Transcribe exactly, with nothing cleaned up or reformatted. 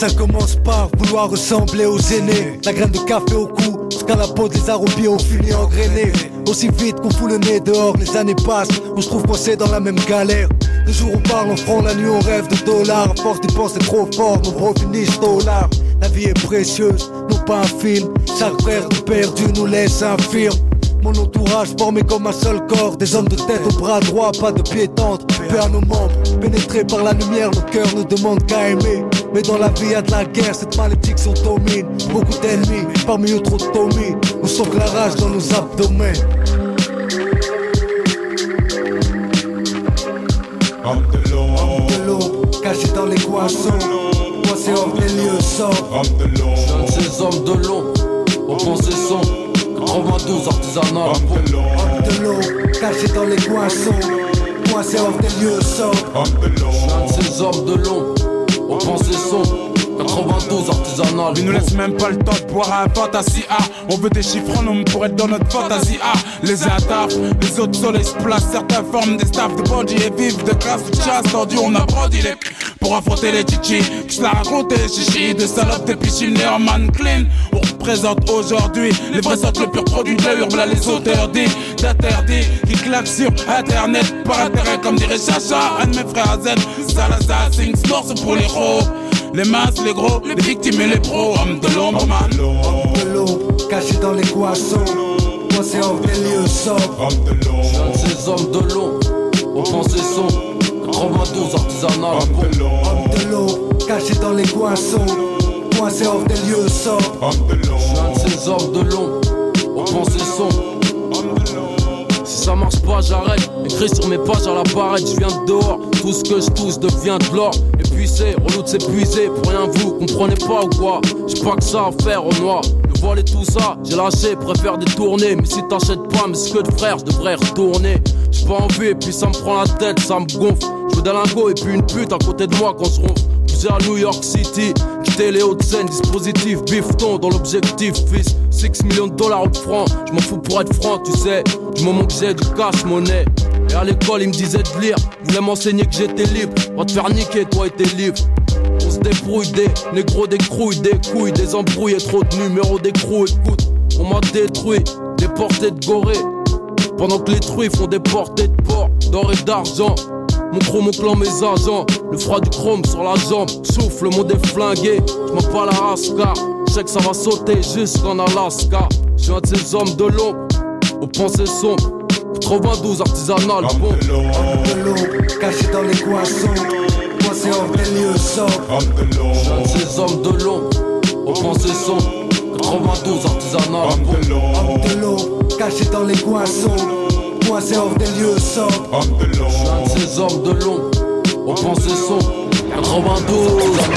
Ça commence par vouloir ressembler aux aînés. La graine de café au cou, jusqu'à la peau des arobies au fini engrainé. Aussi vite qu'on fout le nez dehors, les années passent, on se trouve coincé dans la même galère. Le jour on parle en francs, la nuit on rêve de dollars. À force d'y penser trop fort, nos bros finissent dollars. La vie est précieuse, non pas un film. Chaque frère de perdu nous laisse infirme. Mon entourage formé comme un seul corps. Des hommes de tête au bras droit, pas de pieds tendres. Paix à nos membres, pénétrés par la lumière. Nos cœurs ne demandent qu'à aimer. Mais dans la vie y'a de la guerre, cette malédiction domine. Beaucoup d'ennemis, parmi eux trop de Tommy. On sent que la rage dans nos abdomens. Homme de l'eau, homme de l'eau, caché dans les poissons. Coincé hors des lieux sombres. Homme de l'eau, je viens de ces hommes de l'eau, aux pensées sombres. quatre-vingt-douze artisanal. Homme de l'eau, homme de l'eau, caché dans les poissons. Coincé hors des lieux sombres. Homme de l'eau, je viens de ces hommes de l'eau, aux pensées sombres. quatre-vingt-douze artisanal. Ils nous laissent même pas le temps de boire un fantasy A. On veut des chiffres en hommes pour être dans notre fantasy A. Les uns taffent, les autres soleils se placent. Certains forment des staffs de bandits et vivent de classe de chasse tendue. On a brandi les pour affronter les chichis. Je la raconte les chichis, des salopes, des pichines, en man clean. On représente aujourd'hui les vrais sortent le pur produit de l'urbe. Là les auteurs dits d'interdits qui claquent sur internet par intérêt comme dirait Chacha. Un de mes frères Z, Salazar, Sings, morceau pour les héros. Les masses, les gros, les victimes et les pros. Hommes de l'ombre, man. Homme de l'eau, caché dans les poissons. Coincé hors des lieux sombres. Homme de l'eau, je viens de ces hommes de l'eau, aux pensées sombres. quatre-vingt-douze artisanal. Homme de l'eau, homme de l'eau, caché dans les poissons. Coincé hors des lieux sombres. Homme de l'eau, je viens de ces hommes de l'eau, aux pensées sombres. Si ça marche pas, j'arrête. Écrit sur mes pages à la barrette, je viens de dehors. Tout ce que je touche devient de l'or. Et puis c'est relou de s'épuiser. Pour rien vous comprenez pas ou quoi? J'ai pas que ça à faire au noir. Le voile et tout ça, j'ai lâché, préfère détourner. Mais si t'achètes pas, mais ce que de frère, je devrais retourner. J'ai pas envie et puis ça me prend la tête, ça me gonfle. Je veux des lingots et puis une pute à côté de moi quand je ronfle. Poussé à New York City, quitter les hautes scènes, dispositif, bifton dans l'objectif, fils. six millions de dollars au franc, je m'en fous pour être franc, tu sais. Du moment que j'ai du cash monnaie. Et à l'école, ils me disaient de lire, ils voulaient m'enseigner que j'étais libre. Va te faire niquer, toi et tes livres. On se débrouille des négros, des crouilles, des couilles, des embrouilles et trop de numéros d'écrou. Écoute, on m'a détruit, déporté de gorée. Pendant que les truies font des portées de porc, d'or et d'argent. Mon chrome, mon clan, mes agents. Le froid du chrome sur la jambe. Souffle, le monde est flingué. J'm'en pas la race car je sais que ça va sauter jusqu'en Alaska. Je viens de ces hommes de l'ombre, aux pensées sombres. quatre-vingt-douze artisanal. Homme de l'eau, homme de l'eau, caché dans les poissons. Coincé hors des lieux sombres. Homme de l'eau, je viens de ces hommes de l'ombre, aux pensées sombres. quatre-vingt-douze artisanal. Homme de l'eau, homme de l'eau, caché dans les poissons. Coincé hors des lieux sombres. Homme de l'eau, je viens de ces hommes de l'ombre, aux pensées sombres. quatre-vingt-douze